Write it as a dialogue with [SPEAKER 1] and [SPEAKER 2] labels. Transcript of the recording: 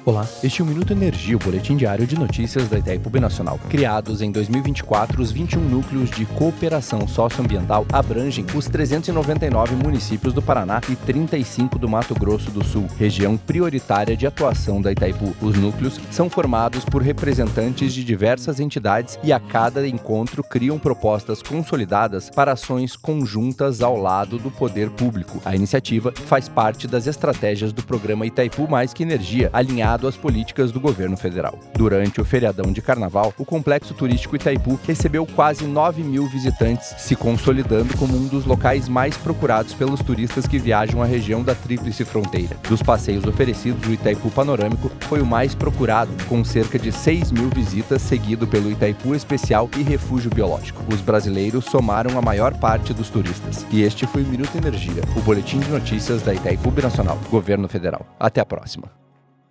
[SPEAKER 1] Olá, este é o Minuto Energia, o boletim diário de notícias da Itaipu Binacional. Criados em 2024, os 21 núcleos de cooperação socioambiental abrangem os 399 municípios do Paraná e 35 do Mato Grosso do Sul, região prioritária de atuação da Itaipu. Os núcleos são formados por representantes de diversas entidades e a cada encontro criam propostas consolidadas para ações conjuntas ao lado do poder público. A iniciativa faz parte das estratégias do programa Itaipu Mais Que Energia, alinhado às políticas do governo federal. Durante o feriadão de carnaval, o complexo turístico Itaipu recebeu quase 9 mil visitantes, se consolidando como um dos locais mais procurados pelos turistas que viajam à região da Tríplice Fronteira. Dos passeios oferecidos, o Itaipu Panorâmico foi o mais procurado, com cerca de 6 mil visitas, seguido pelo Itaipu Especial e Refúgio Biológico. Os brasileiros somaram a maior parte dos turistas. E este foi o Minuto Energia, o boletim de notícias da Itaipu Binacional, Governo Federal. Até a próxima.